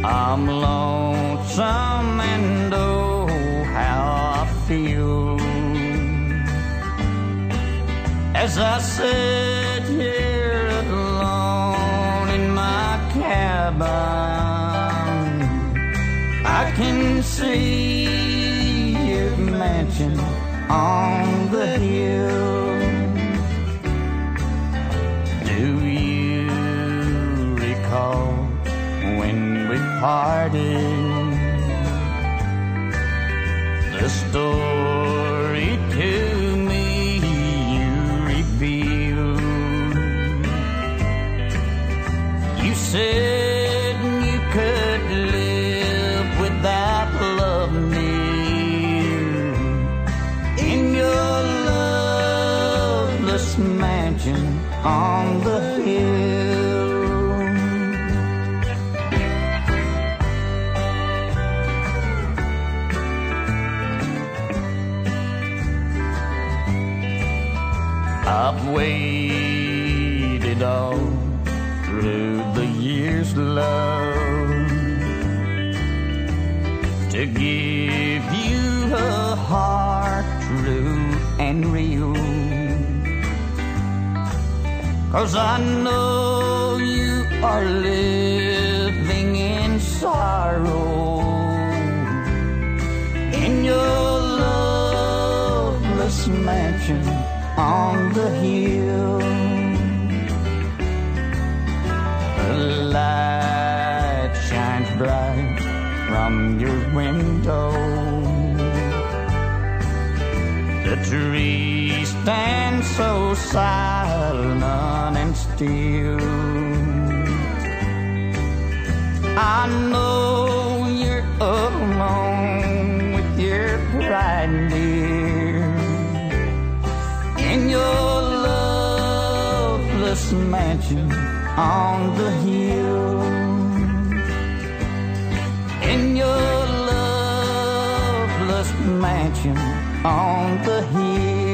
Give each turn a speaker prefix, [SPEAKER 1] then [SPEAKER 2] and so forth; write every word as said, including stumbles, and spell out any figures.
[SPEAKER 1] I'm lonesome and oh, how I feel as I sit here alone in my cabin. I can see your mansion on the hill. Do you recall when we parted? The story to me you revealed. You said you could live without love near in your loveless mansion on the hill. I've waited all through the years, love, to give you a heart true and real. 'Cause I know you are living in sorrow in your loveless mansion on the hill. The light shines bright from your window. The trees stand so silent and still. I know you're alone with your pride, dear, in your loveless mansion on the hill. In your loveless mansion on the hill.